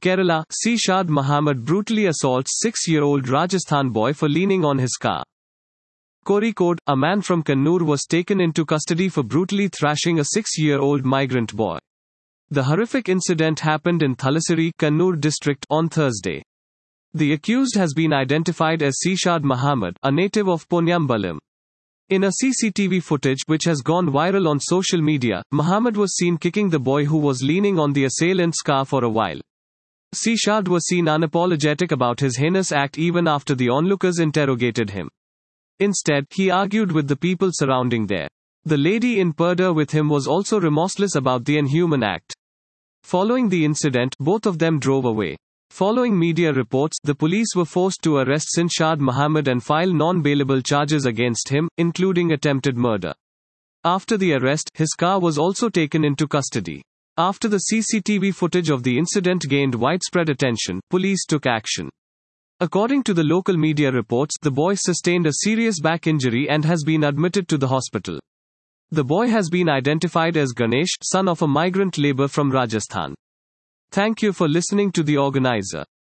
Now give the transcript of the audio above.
Kerala, Sishad Mohammed brutally assaults 6-year-old Rajasthan boy for leaning on his car. Kozhikode, a man from Kannur was taken into custody for brutally thrashing a 6-year-old migrant boy. The horrific incident happened in Thalassery, Kannur district, on Thursday. The accused has been identified as Sishad Mohammed, a native of Ponnambalam. In a CCTV footage which has gone viral on social media, Mohammed was seen kicking the boy who was leaning on the assailant's car for a while. Sishad was seen unapologetic about his heinous act even after the onlookers interrogated him. Instead, he argued with the people surrounding there. The lady in purdah with him was also remorseless about the inhuman act. Following the incident, both of them drove away. Following media reports, the police were forced to arrest Sishad Mohammed and file non-bailable charges against him, including attempted murder. After the arrest, his car was also taken into custody. After the CCTV footage of the incident gained widespread attention, police took action. According to the local media reports, the boy sustained a serious back injury and has been admitted to the hospital. The boy has been identified as Ganesh, son of a migrant labor from Rajasthan. Thank you for listening to The Organizer.